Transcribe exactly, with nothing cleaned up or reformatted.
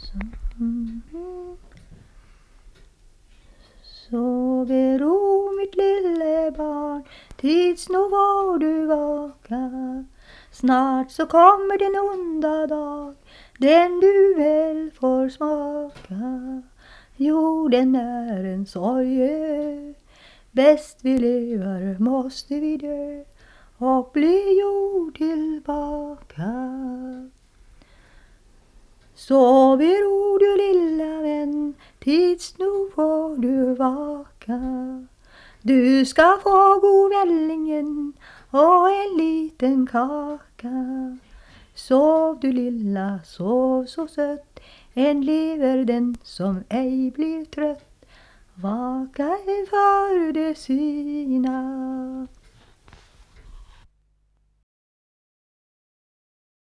Sover ro mitt lille barn, tids nog var du vaka. Snart så kommer den onda dag, den du väl får smaka. Jorden är en sorge, bäst vi lever måste vi dö och bli jord tillbaka. Sov i ro du lilla vän, tids nog får du vaka. Du ska få god vällingen och en liten kaka. Sov du lilla, sov så sött, än lever den som ej blir trött. Vaka för det sina.